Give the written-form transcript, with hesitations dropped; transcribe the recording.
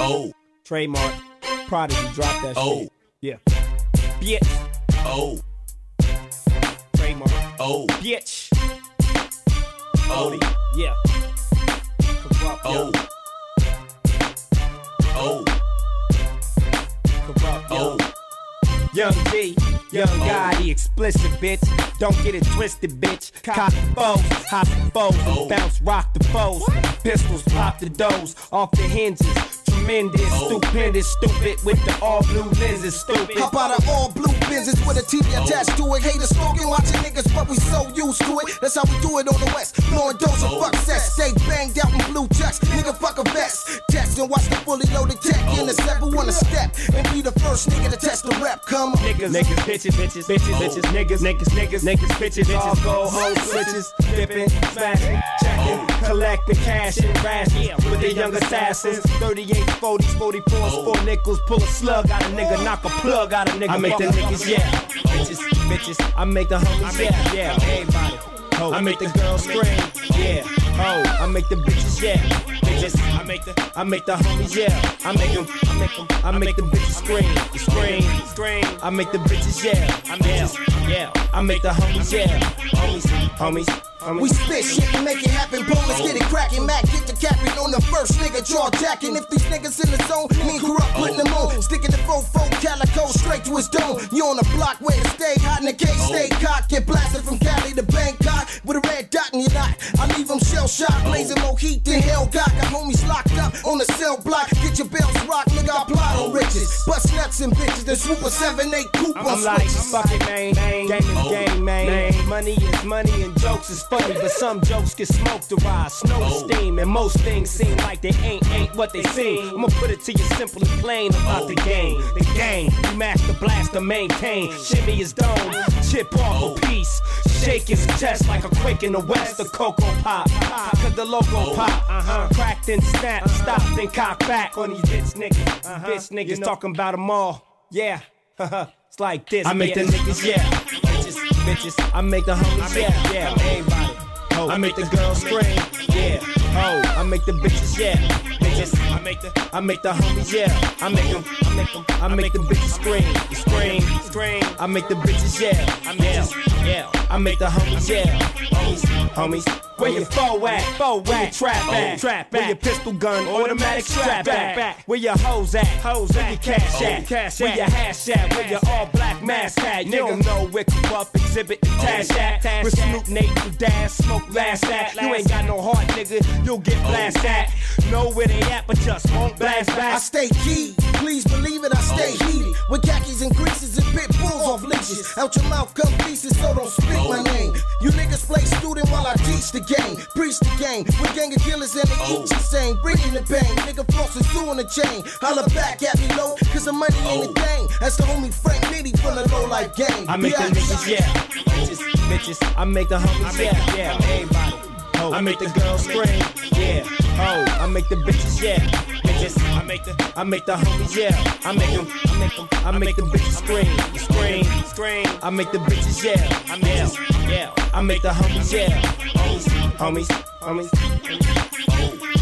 Oh. Trademark. Prodigy, drop that shit. Yeah. Bitch. Oh. Trademark. Oh. Bitch. Oh. Yeah. Corrupt. Oh. Oh. Corrupt. Oh. Young D, young Gotti, explicit bitch. Don't get it twisted, bitch. Cock the foes, hop the foes, bounce, rock the foes. Pistols, pop the doors, off the hinges. Tremendous, stupendous, stupid with the all blue lenses, stupid. How about an all blue business with a TV attached to it? Haters smoking, watching niggas, but we so used to it. That's how we do it on the west. Blowing doors and fuck sets. Stay banged out in blue checks. Nigga, fuck a vest. Text and watch the fully loaded tech. In the 7-1 step. And be the first nigga to test the rep. Come on. Niggas, bitches, niggas, bitches, all go home switches, dipping, smashing, checking, collecting cash and rations with the young assassins. 38, 40s, 44s, 4 nickels, pull a slug out a nigga, knock a plug out a nigga. I make the niggas, yeah, bitches, I make the homies, yeah, everybody. Oh, I make the girls scream, yeah. Oh, I make the bitches, yeah. Bitches, I make the homies, yeah. I make the bitches scream. I make the bitches, yeah. I make the homies, yeah. Homies. We spit shit and make it happen. Bonus, get it crackin'. Mac, get the capping on the first nigga, jaw jacking. If these niggas in the zone, mean corrupt, putting them on. Sticking the 4-4 calico straight to his dome. You on the block where to stay, hot in the case, stay cocked. Get blasted from Cali to Bangkok with a red dot in your knot. I leave them shell shocked, blazing more heat than hell got. Got homies locked up on the cell block. Get your bells rocked, nigga, I plot on riches. Bust nuts and bitches, then swoop a 7-8 coupe on I'm like, switches. fuck it, man. Game is game, man. Money is money and jokes is funny, but some jokes get smoked to rise. Snow steam, and most things seem like they ain't what they seem. I'ma put it to you simple and plain about the game. The game, you master blaster, maintain. Shimmy his dome, chip off a piece. Shake his chest like a quake in the west. The cocoa pop, cause the logo pop. Cracked and snapped, stopped and cocked back on these bitch niggas. Bitch niggas talking about them all. Yeah, it's like this. I make the niggas, yeah. Bitches, I make the homies, yeah. Everybody. I make the girls scream, yeah. Oh, I make the bitches, yeah. Bitches, I make the homies, yeah. I make the bitches scream. I make the bitches, yeah. I make the homies, yeah. Homies. Where your foe at? Where your trap at? Where your pistol gun, automatic strap at? Where your hoes at? Where your cash at? Where your hash at? Where your all black mask at? You don't know where Corrupt exhibit the tash at. With Snoop, Nate, Dash, smoke last at. You ain't got no heart, nigga, you'll get blast at. Know where they at, but just won't blast back. I stay key, please believe it, I stay heated. With khakis and greases and pit bulls off leashes. Out your mouth come pieces, so don't speak my name. You niggas play student while I teach the game. Preach the game, with gang of killers and they each the same. Bringing the pain, nigga flossing through on the chain. Holla back at me low, cause the money ain't a thing. That's the homie Frank Nitty from the low life gang. I make the niggas, yeah. Bitches, I make the homies, yeah. Everybody. Oh, I make the girls scream, yeah. Oh, I make the bitches, yeah. Bitches, I make the homies, yeah. I make the bitches scream. I make the bitches, yeah. I make the homies, yeah. Homies.